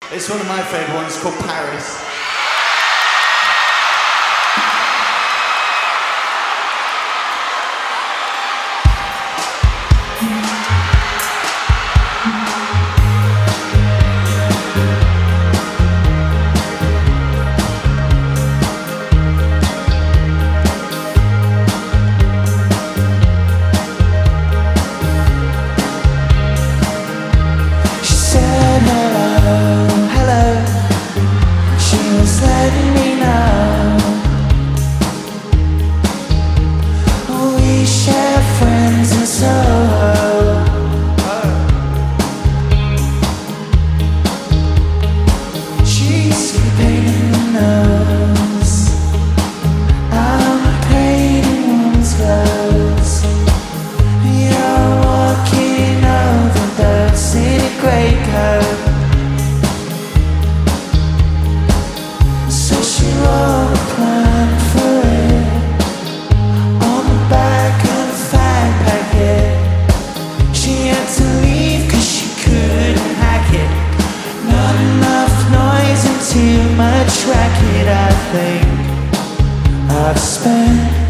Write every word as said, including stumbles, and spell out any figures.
It's one of my favourite ones, called Paris. Letting me know we share friends in Soho. She's painting the nose, I'm painting woman's clothes. You're walking over the city greatcoat. Too much racket, I think I've spent